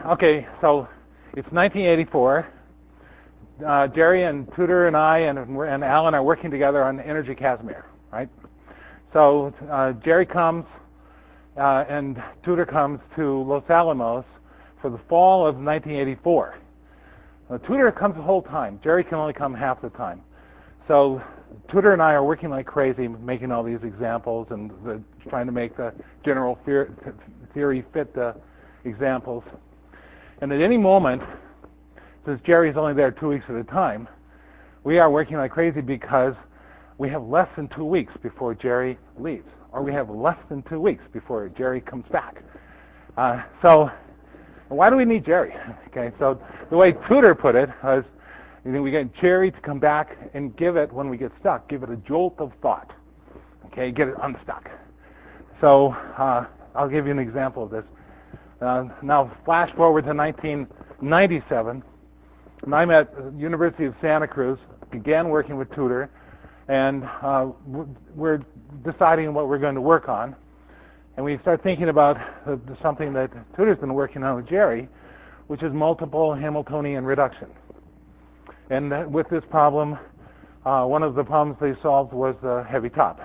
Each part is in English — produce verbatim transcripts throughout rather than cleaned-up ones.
okay, so it's nineteen eighty-four. Uh, Jerry and Tudor and I and, and Alan are working together on Energy Casimir, right? So uh, Jerry comes uh, and Tudor comes to Los Alamos for the fall of nineteen eighty-four. Uh, Tudor comes the whole time. Jerry can only come half the time. So Tudor and I are working like crazy, making all these examples and the, trying to make the general fear, theory fit the examples. And at any moment, since Jerry's only there two weeks at a time, we are working like crazy because we have less than two weeks before Jerry leaves, or we have less than two weeks before Jerry comes back. Uh, so why do we need Jerry? Okay, so the way Tudor put it was, you know, we get Jerry to come back and give it, when we get stuck, give it a jolt of thought. Okay, get it unstuck. So uh, I'll give you an example of this. Uh, now flash forward to nineteen ninety-seven, and I'm at the University of Santa Cruz, began working with Tudor, and uh, we're deciding what we're going to work on. And we start thinking about uh, something that Tudor's been working on with Jerry, which is multiple Hamiltonian reduction. And that, with this problem, uh, one of the problems they solved was the heavy top.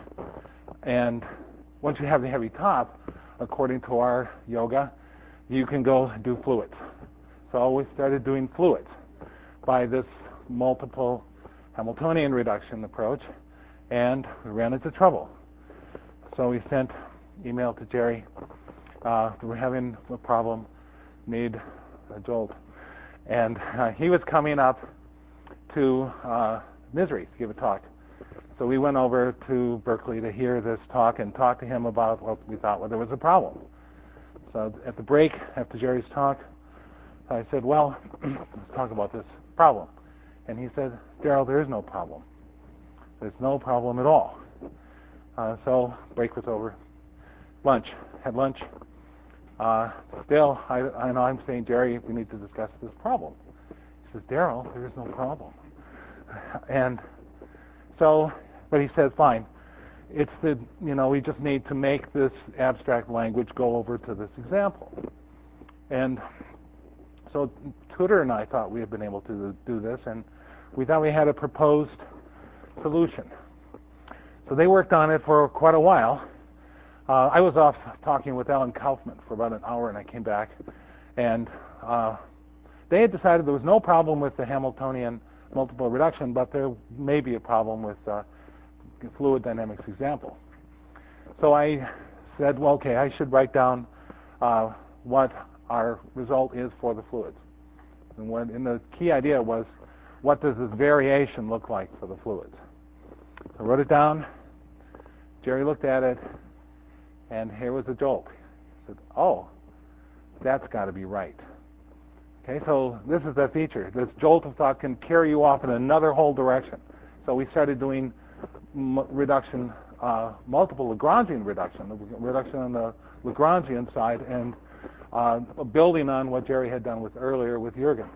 And once you have the heavy top, according to our yoga, you can go do fluids. So we started doing fluids by this multiple Hamiltonian reduction approach, and we ran into trouble. So we sent email to Jerry. Uh, we're having a problem, need a jolt. And uh, he was coming up to uh, Misery to give a talk. So we went over to Berkeley to hear this talk and talk to him about what we thought well, there was a problem. So at the break, after Jerry's talk, I said, well, let's talk about this problem. And he said, Darryl, there is no problem. There's no problem at all. Uh, so break was over. Lunch. Had lunch. Uh, still, I, I know I'm saying, Jerry, we need to discuss this problem. He says, Darryl, there is no problem. And so, but he says, fine. It's the, you know, we just need to make this abstract language go over to this example. And so Tudor and I thought we had been able to do this, and we thought we had a proposed solution. So they worked on it for quite a while. Uh, I was off talking with Alan Kaufman for about an hour, and I came back, and uh, they had decided there was no problem with the Hamiltonian multiple reduction, but there may be a problem with uh, fluid dynamics example. So I said, well, okay, I should write down uh, what our result is for the fluids. And, when, and the key idea was, what does this variation look like for the fluids? So I wrote it down. Jerry looked at it, and here was the jolt. He said, oh, that's got to be right. Okay, so this is the feature. This jolt of thought can carry you off in another whole direction. So we started doing m reduction, uh, multiple Lagrangian reduction, the reduction on the Lagrangian side, and uh, building on what Jerry had done with earlier with Jürgen.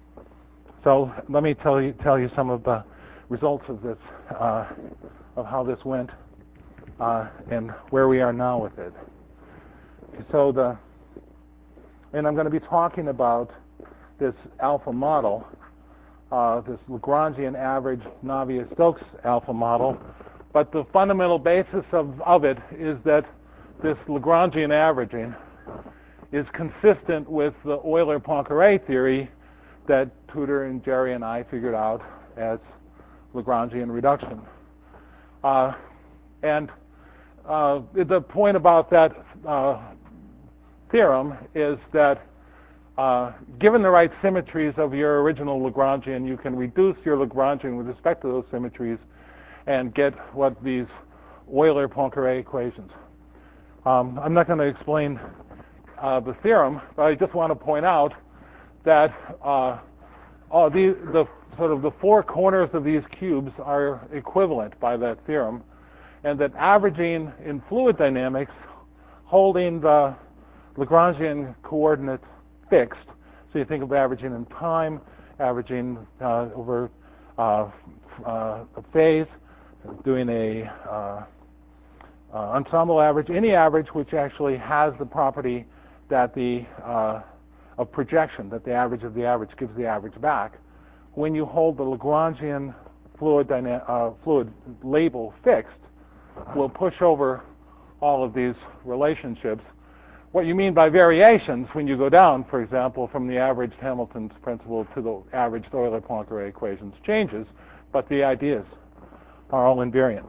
So let me tell you tell you some of the results of this, uh, of how this went, uh, and where we are now with it. So the, and I'm going to be talking about this alpha model, uh, this Lagrangian average Navier-Stokes alpha model, but the fundamental basis of, of it is that this Lagrangian averaging is consistent with the Euler-Poincare theory that Tudor and Jerry and I figured out as Lagrangian reduction. Uh, and uh, the point about that uh, theorem is that uh, given the right symmetries of your original Lagrangian, you can reduce your Lagrangian with respect to those symmetries and get what these Euler-Poincare equations. Um, I'm not going to explain uh, the theorem, but I just want to point out that uh, all the, the sort of the four corners of these cubes are equivalent by that theorem, and that averaging in fluid dynamics, holding the Lagrangian coordinates fixed, so you think of averaging in time, averaging uh, over uh, uh, a phase, doing a uh, uh, ensemble average, any average which actually has the property that the uh, of projection, that the average of the average gives the average back, when you hold the Lagrangian fluid, dyna- uh, fluid label fixed, will push over all of these relationships. What you mean by variations when you go down, for example, from the averaged Hamilton's principle to the averaged Euler-Poincare equations changes, but the ideas are all invariant.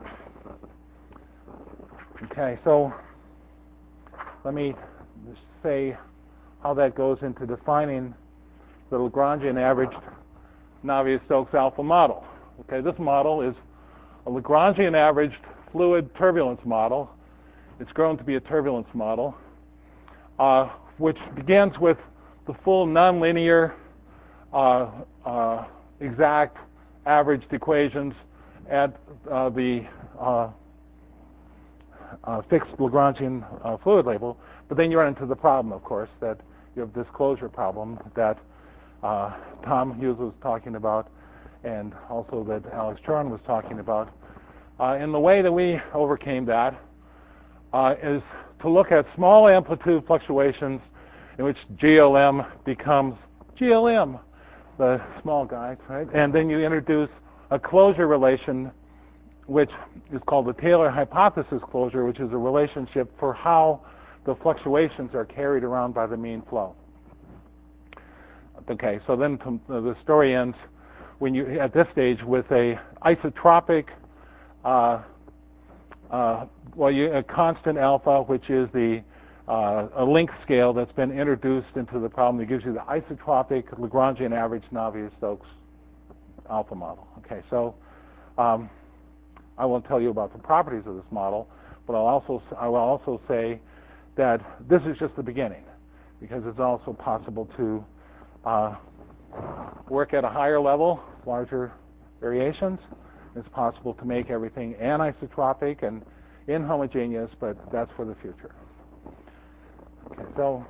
Okay, so let me just say how that goes into defining the Lagrangian averaged Navier-Stokes alpha model. Okay, this model is a Lagrangian averaged fluid turbulence model. It's grown to be a turbulence model, uh, which begins with the full nonlinear uh, uh, exact averaged equations at uh, the uh, uh, fixed Lagrangian uh, fluid label. But then you run into the problem, of course, that you have this closure problem that uh, Tom Hughes was talking about, and also that Alex Choron was talking about. Uh, and the way that we overcame that uh, is to look at small amplitude fluctuations in which G L M becomes G L M, the small guy, right? And then you introduce a closure relation, which is called the Taylor hypothesis closure, which is a relationship for how the fluctuations are carried around by the mean flow. Okay, so then the story ends when you, at this stage, with a isotropic, uh, uh, well, you, a constant alpha, which is the uh, a length scale that's been introduced into the problem that gives you the isotropic Lagrangian average Navier-Stokes alpha model. Okay, so um, I won't tell you about the properties of this model, but I'll also I will also say that this is just the beginning, because it's also possible to uh, work at a higher level, larger variations. It's possible to make everything anisotropic and inhomogeneous, but that's for the future. Okay, so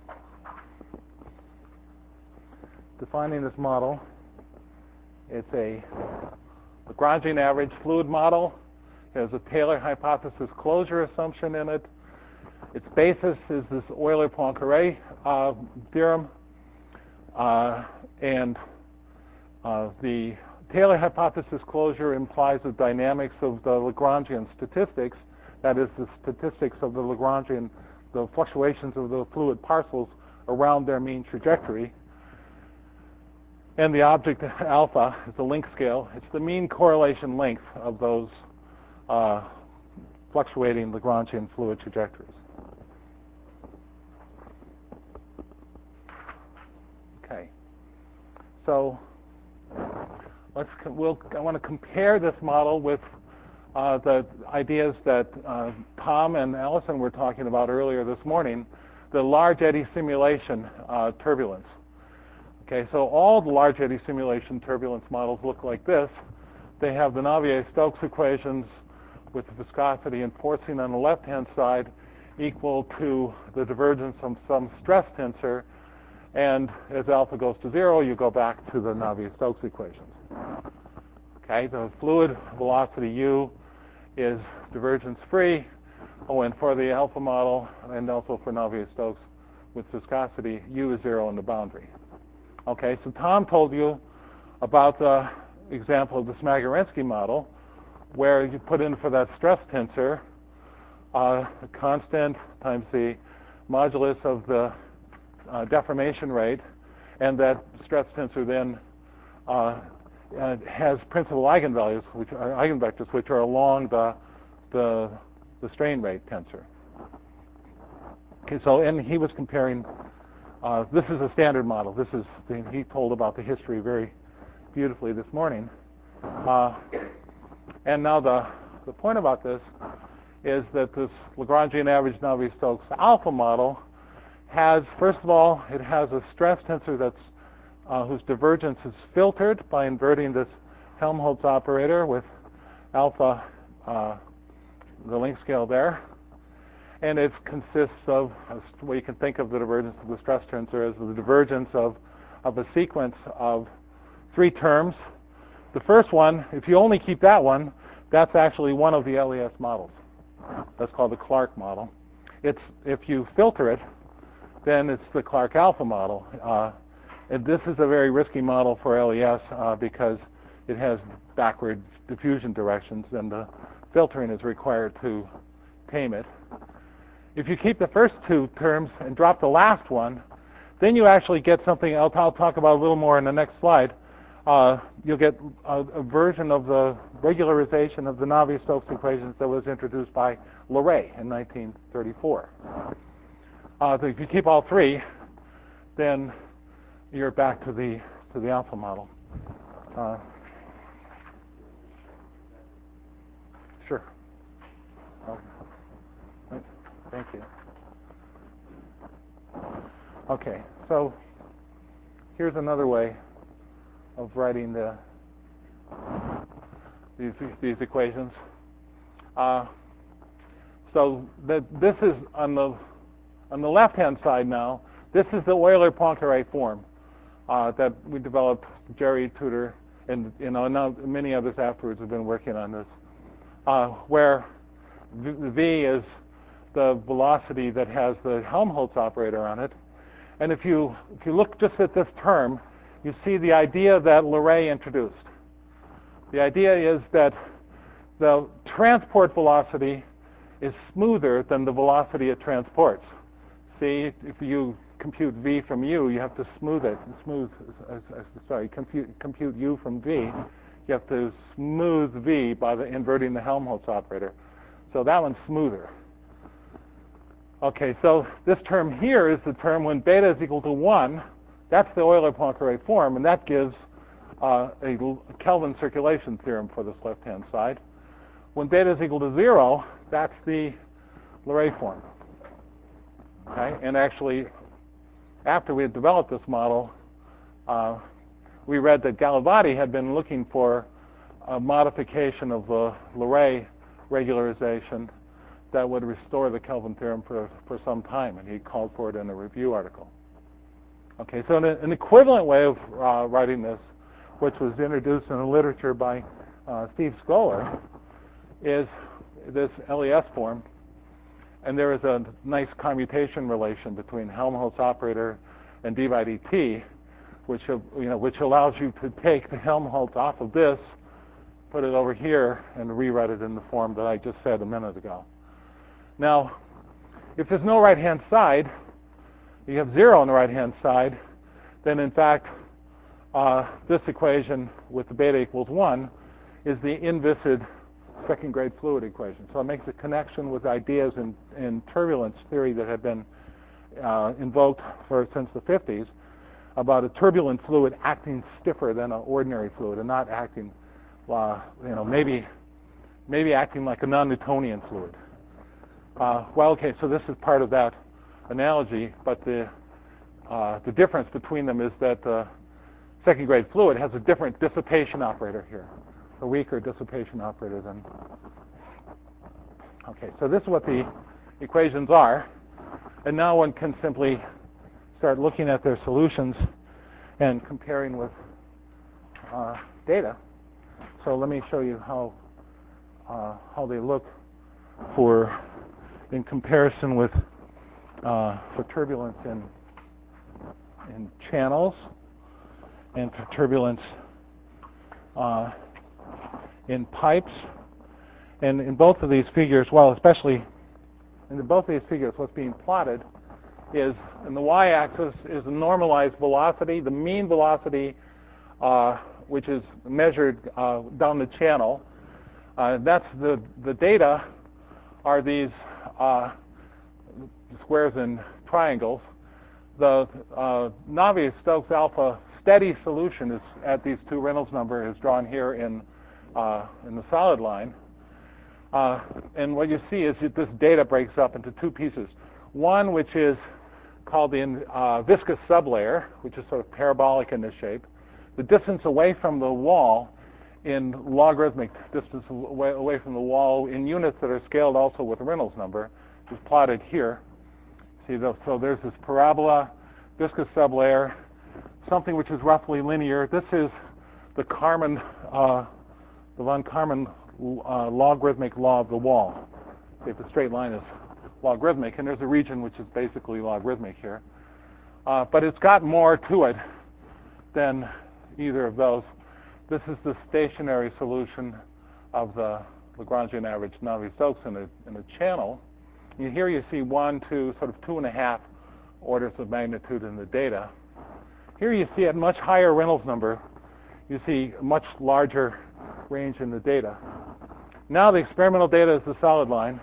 defining this model, it's a Lagrangian average fluid model. It has a Taylor hypothesis closure assumption in it. Its basis is this Euler-Poincare uh, theorem, uh, and uh, the Taylor hypothesis closure implies the dynamics of the Lagrangian statistics, that is, the statistics of the Lagrangian, the fluctuations of the fluid parcels around their mean trajectory. And the object alpha is the length scale. It's the mean correlation length of those uh, fluctuating Lagrangian fluid trajectories. Okay, so let's we'll I want to compare this model with uh, the ideas that uh, Tom and Allison were talking about earlier this morning, the large eddy simulation uh, turbulence. Okay, so all the large eddy simulation turbulence models look like this. They have the Navier-Stokes equations with the viscosity and forcing on the left-hand side equal to the divergence of some stress tensor. And as alpha goes to zero, you go back to the Navier-Stokes equations. Okay, the fluid velocity u is divergence-free. Oh, and for the alpha model, and also for Navier-Stokes with viscosity, u is zero in the boundary. Okay, so Tom told you about the example of the Smagorinsky model, where you put in for that stress tensor uh, a constant times the modulus of the uh, deformation rate, and that stress tensor then uh, uh, has principal eigenvalues, which are eigenvectors, which are along the the, the strain rate tensor. Okay, so and he was comparing. Uh, this is a standard model. This is the, he told about the history very beautifully this morning. Uh, and now the the point about this is that this Lagrangian average Navier-Stokes alpha model has, first of all, it has a stress tensor that's uh, whose divergence is filtered by inverting this Helmholtz operator with alpha, uh, the length scale there. And it consists of, well, you can think of the divergence of the stress tensor as the divergence of, of a sequence of three terms. The first one, if you only keep that one, that's actually one of the L E S models. That's called the Clark model. It's, if you filter it, then it's the Clark alpha model. Uh, and this is a very risky model for L E S uh, because it has backward diffusion directions, and the filtering is required to tame it. If you keep the first two terms and drop the last one, then you actually get something else I'll talk about a little more in the next slide. Uh, you'll get a, a version of the regularization of the Navier-Stokes equations that was introduced by Leray in nineteen thirty-four. Uh, so if you keep all three, then you're back to the to the alpha model. Uh, sure. Oh. Thank you. Okay, so here's another way of writing the these these equations. Uh, so that this is on the on the left-hand side now. This is the Euler-Poincare form uh, that we developed. Jerry Tudor and you know now many others afterwards have been working on this, uh, where v, v is the velocity that has the Helmholtz operator on it. And if you if you look just at this term, you see the idea that Leray introduced. The idea is that the transport velocity is smoother than the velocity it transports. See, if you compute v from u, you have to smooth it. Smooth, uh, uh, sorry, compute, compute u from v. You have to smooth v by the inverting the Helmholtz operator. So that one's smoother. Okay, so this term here is the term when beta is equal to one. That's the Euler-Poincare form, and that gives uh, a Kelvin circulation theorem for this left-hand side. When beta is equal to zero, that's the Leray form. Okay, and actually, after we had developed this model, uh, we read that Gallivati had been looking for a modification of the Leray regularization that would restore the Kelvin theorem for, for some time, and he called for it in a review article. Okay, so an, an equivalent way of uh, writing this, which was introduced in the literature by uh, Steve Scholar, is this L E S form, and there is a nice commutation relation between Helmholtz operator and d by dt, which you know which allows you to take the Helmholtz off of this, put it over here, and rewrite it in the form that I just said a minute ago. Now, if there's no right-hand side, you have zero on the right-hand side, then in fact, uh, this equation with the beta equals one is the inviscid second-grade fluid equation. So it makes a connection with ideas in, in turbulence theory that have been uh, invoked for since the fifties about a turbulent fluid acting stiffer than an ordinary fluid and not acting, uh, you know, maybe maybe acting like a non-Newtonian fluid. Uh, well, okay, so this is part of that analogy, but the uh, the difference between them is that the second-grade fluid has a different dissipation operator here, a weaker dissipation operator than. Okay, so this is what the equations are, and now one can simply start looking at their solutions and comparing with uh, data. So let me show you how uh, how they look for in comparison with uh, for turbulence in in channels and for turbulence uh, in pipes. And in both of these figures, well, especially in both of these figures, what's being plotted is, in the y-axis is the normalized velocity, the mean velocity, uh, which is measured uh, down the channel. Uh, that's the, the data are these uh, squares and triangles. The uh, Navier-Stokes alpha steady solution is at these two Reynolds number is drawn here in uh, in the solid line. Uh, and what you see is that this data breaks up into two pieces. One which is called the uh, viscous sublayer, which is sort of parabolic in this shape. The distance away from the wall in logarithmic distance away, away from the wall in units that are scaled also with Reynolds number is plotted here. See, those, so there's this parabola, viscous sublayer, something which is roughly linear. This is the Kármán, uh, the von Karman uh, logarithmic law of the wall. See, if the straight line is logarithmic, and there's a region which is basically logarithmic here. Uh, but it's got more to it than either of those. This is the stationary solution of the Lagrangian average Navier-Stokes in a, in a channel. And here you see one, two, sort of two and a half orders of magnitude in the data. Here you see at much higher Reynolds number, you see a much larger range in the data. Now the experimental data is the solid line,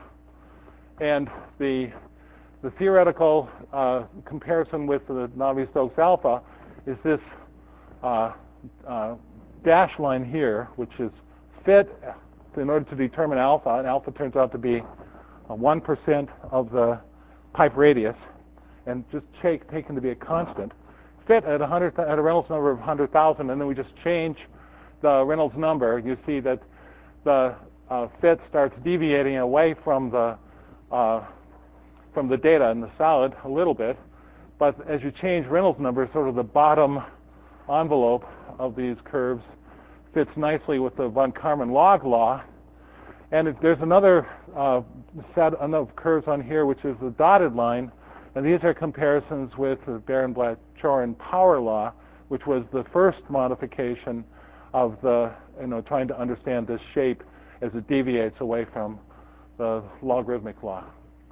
and the, the theoretical uh, comparison with the Navier-Stokes alpha is this uh, uh, dashed line here, which is fit in order to determine alpha, and alpha turns out to be one percent of the pipe radius, and just take, taken to be a constant. Fit at, one hundred, at a Reynolds number of one hundred thousand, and then we just change the Reynolds number. You see that the uh, fit starts deviating away from the uh, from the data in the solid a little bit, but as you change Reynolds number, sort of the bottom envelope of these curves fits nicely with the von Karman log law. And if there's another uh, set of curves on here, which is the dotted line, and these are comparisons with the Baron-Blatt-Chorin power law, which was the first modification of the, you know, trying to understand this shape as it deviates away from the logarithmic law.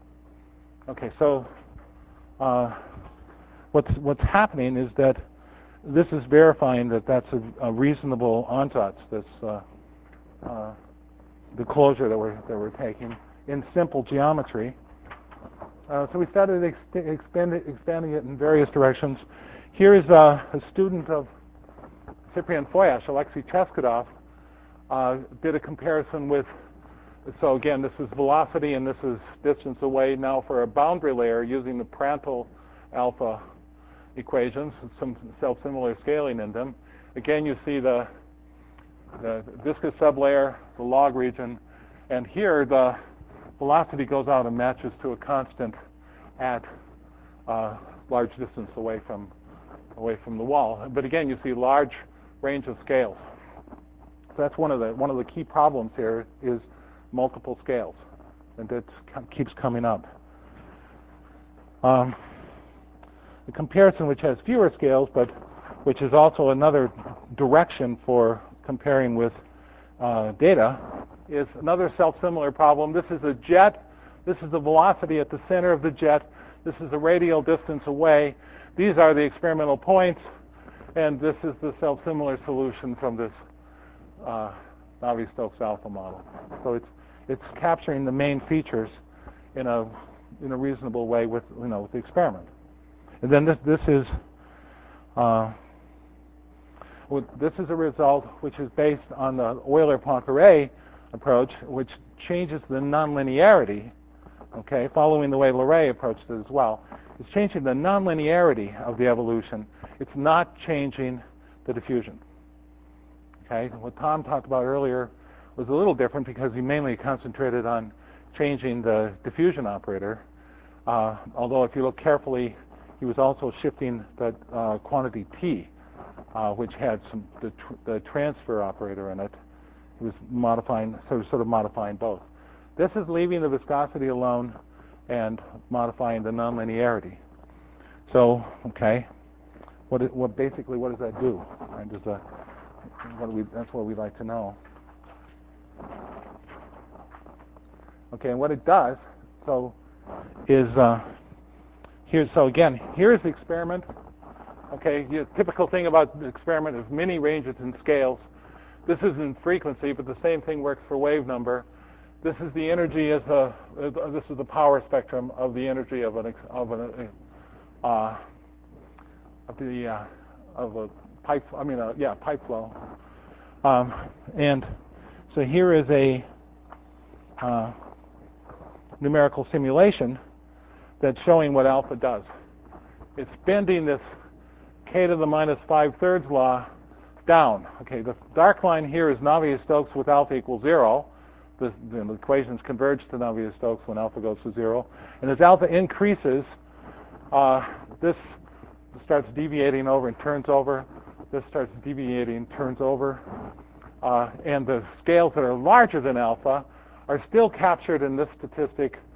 Okay, so uh, what's what's happening is that this is verifying that that's a, a reasonable ansatz, this uh, uh, the closure that we're that we're taking in simple geometry. Uh, so we started ex expand expanding it in various directions. Here is a, a student of Cyprian Foias, Alexei Cheskudov, uh, did a comparison with, so again, this is velocity and this is distance away now for a boundary layer using the Prandtl alpha equations, some self-similar scaling in them. Again, you see the, the viscous sublayer, the log region, and here the velocity goes out and matches to a constant at uh, large distance away from away from the wall. But again, you see large range of scales. So that's one of the one of the key problems here is multiple scales, and that keeps coming up. Um, the comparison, which has fewer scales, but which is also another direction for comparing with uh, data, is another self-similar problem. This is a jet. This is the velocity at the center of the jet. This is the radial distance away. These are the experimental points, and this is the self-similar solution from this uh, Navier-Stokes alpha model. So it's it's capturing the main features in a in a reasonable way with you know with the experiment. And then this this is uh, well, this is a result which is based on the Euler-Poincare approach, which changes the nonlinearity. Okay, following the way Leray approached it as well. It's changing the nonlinearity of the evolution. It's not changing the diffusion. Okay, what Tom talked about earlier was a little different because he mainly concentrated on changing the diffusion operator. Uh, although if you look carefully, he was also shifting the uh, quantity t, uh, which had some the, tr the transfer operator in it. He was modifying, sort of, sort of modifying both. This is leaving the viscosity alone and modifying the nonlinearity. So, okay, what, it, what basically what does that do? Right? Does a, what do we, that's what we'd like to know. Okay, and what it does, so is uh, here. So again, here's the experiment. Okay, the typical thing about the experiment is many ranges and scales. This is in frequency, but the same thing works for wave number. This is the energy as a. Uh, this is the power spectrum of the energy of an of an uh, of the uh, of a pipe. I mean, uh, yeah, pipe flow. Um, and so here is a uh, numerical simulation that's showing what alpha does. It's bending this k to the minus five thirds law down. Okay, the dark line here is Navier-Stokes with alpha equals zero. The, the equations converge to Navier-Stokes when alpha goes to zero. And as alpha increases, uh, this starts deviating over and turns over. This starts deviating, turns over. Uh, and the scales that are larger than alpha are still captured in this statistic,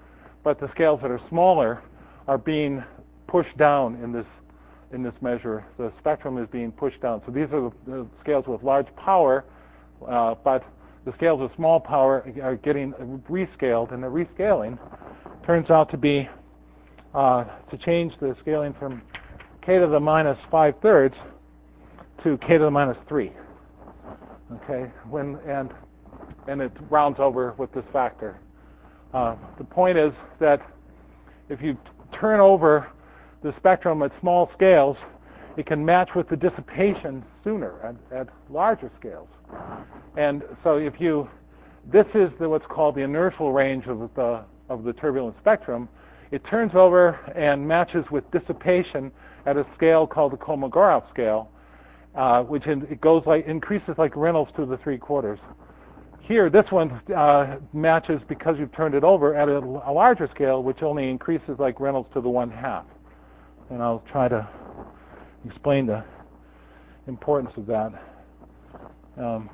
but the scales that are smaller are being pushed down in this in this measure. The spectrum is being pushed down. So these are the, the scales with large power, uh, but the scales with small power are getting rescaled, and the rescaling turns out to be uh, to change the scaling from k to the minus five thirds to k to the minus three. Okay, when and and it rounds over with this factor. Uh, the point is that if you turn over the spectrum at small scales, it can match with the dissipation sooner at, at larger scales. And so if you, this is the, what's called the inertial range of the of the turbulent spectrum. It turns over and matches with dissipation at a scale called the Kolmogorov scale, uh, which in, it goes like increases like Reynolds to the three quarters. Here, this one uh, matches because you've turned it over at a, a larger scale, which only increases like Reynolds to the one half. And I'll try to explain the importance of that. Um,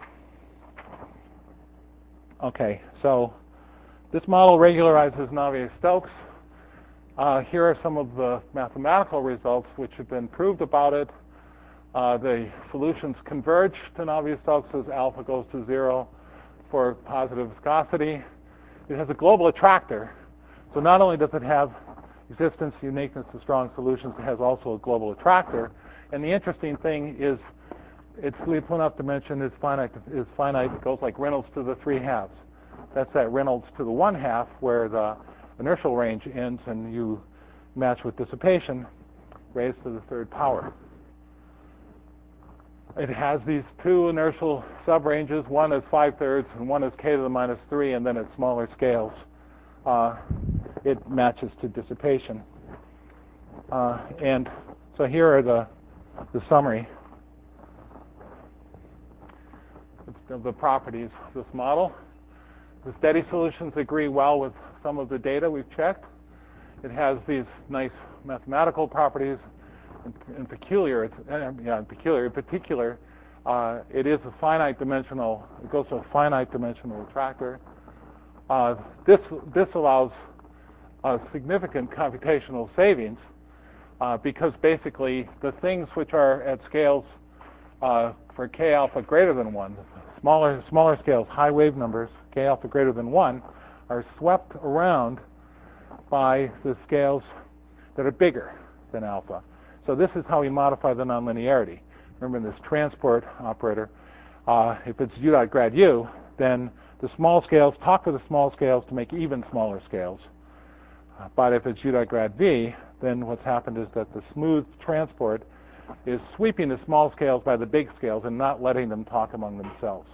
okay, so this model regularizes Navier-Stokes. Uh, here are some of the mathematical results which have been proved about it. Uh, the solutions converge to Navier-Stokes as alpha goes to zero for positive viscosity. It has a global attractor. So not only does it have existence, uniqueness to strong solutions, it has also a global attractor. And the interesting thing is its Lyapunov dimension is finite. Is finite. It goes like Reynolds to the three halves. That's that Reynolds to the one half where the inertial range ends and you match with dissipation raised to the third power. It has these two inertial subranges. One is five thirds and one is k to the minus three, and then at smaller scales uh, it matches to dissipation. Uh, and so here are the, the summary of the properties of this model. The steady solutions agree well with some of the data we've checked. It has these nice mathematical properties. In, in peculiar, it's, uh, yeah, in peculiar, in particular, uh, it is a finite dimensional. It goes to a finite dimensional attractor. Uh, this this allows uh, significant computational savings uh, because basically the things which are at scales uh, for k alpha greater than one, smaller smaller scales, high wave numbers, k alpha greater than one, are swept around by the scales that are bigger than alpha. So this is how we modify the nonlinearity. Remember this transport operator. Uh, if it's u dot grad u, then the small scales talk to the small scales to make even smaller scales. Uh, but if it's u dot grad v, then what's happened is that the smooth transport is sweeping the small scales by the big scales and not letting them talk among themselves.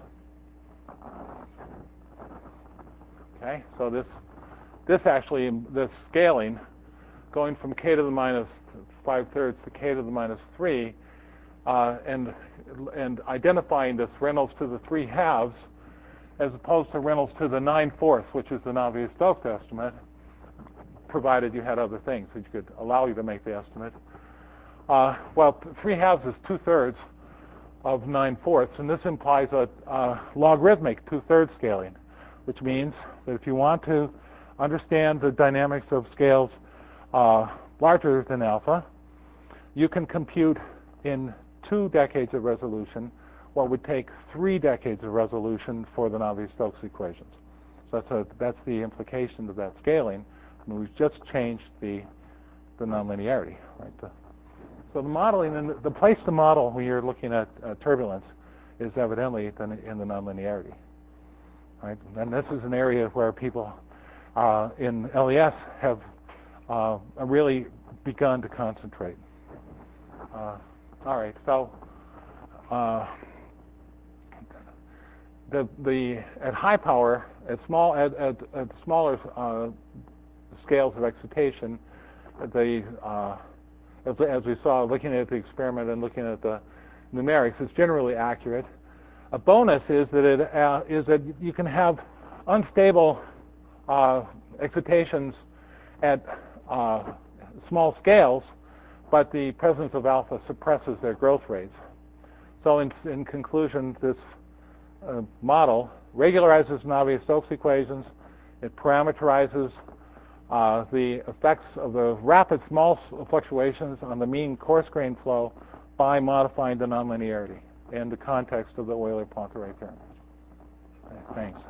Okay, so this this actually, this scaling, going from k to the minus five thirds to k to the minus three, uh, and and identifying this Reynolds to the three halves, as opposed to Reynolds to the nine fourths, which is the Navier-Stokes estimate, provided you had other things which could allow you to make the estimate. Uh, well, three halves is two thirds of nine fourths, and this implies a uh, logarithmic two thirds scaling, which means that if you want to understand the dynamics of scales uh, larger than alpha, you can compute in two decades of resolution what would take three decades of resolution for the Navier-Stokes equations. So that's, a, that's the implication of that scaling. And we've just changed the, the nonlinearity. Right? The, so the modeling, and the, the place to model when you're looking at uh, turbulence is evidently the, in the nonlinearity. Right? And this is an area where people uh, in L E S have uh, really begun to concentrate. Uh, all right, so uh, the the at high power, at small at at, at smaller uh, scales of excitation, the uh, as, as we saw looking at the experiment and looking at the numerics, it's generally accurate. A bonus is that it uh, is that you can have unstable uh, excitations at uh, small scales, but the presence of alpha suppresses their growth rates. So in, in conclusion, this uh, model regularizes Navier-Stokes equations. It parameterizes uh, the effects of the rapid small fluctuations on the mean coarse grain flow by modifying the nonlinearity in the context of the Euler-Poincare theorem. Okay, thanks.